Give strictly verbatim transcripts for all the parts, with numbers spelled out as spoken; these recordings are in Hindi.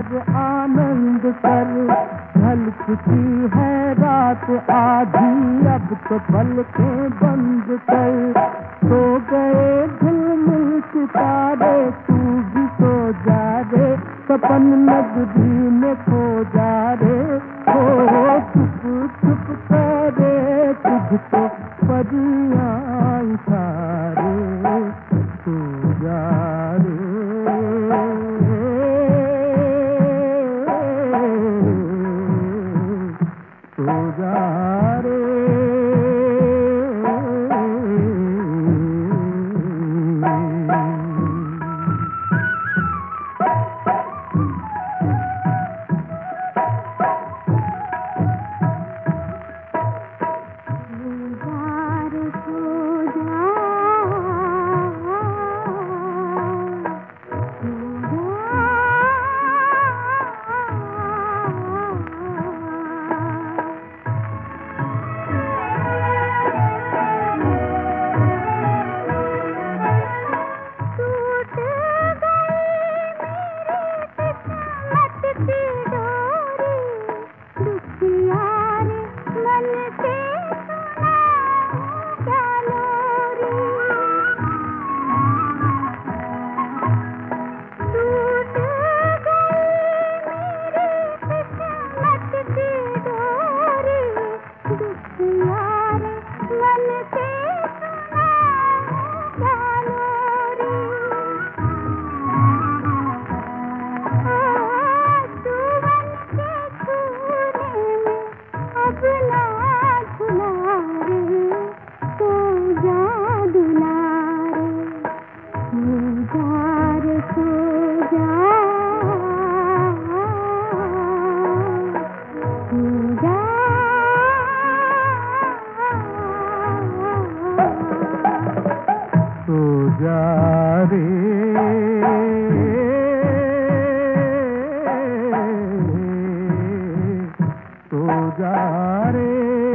पर आनंद कर। ढल चुकी है रात आधी, अब तो पलकें बंद कर। सो गए दिल मिल सितारे, तू भी सो जा रे, सपन नगरी में खो जा रे। हो चुप चुप करे तुझको परियां इशारे, सो जा रे, सो जा रे। जा रे, सो जा रे।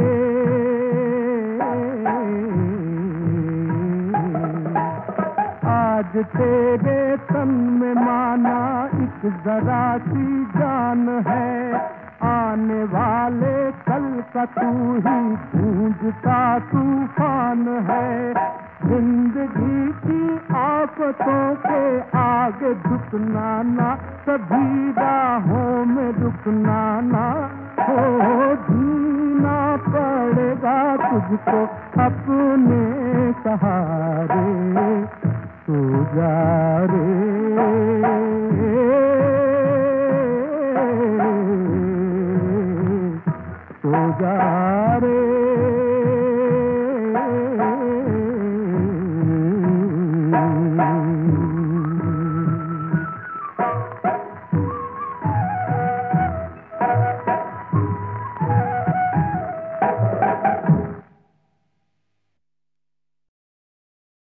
आज तेरे तन में माना एक जरा सी जान है, आने वाले कल का तू ही गूंजता तूफान है। जिंदगी की आफतों के आगे झुकना ना, सभी राहों में रुकना ना। हो जीना पड़ेगा तुझको अपने सहारे, सो जा रे, सो जा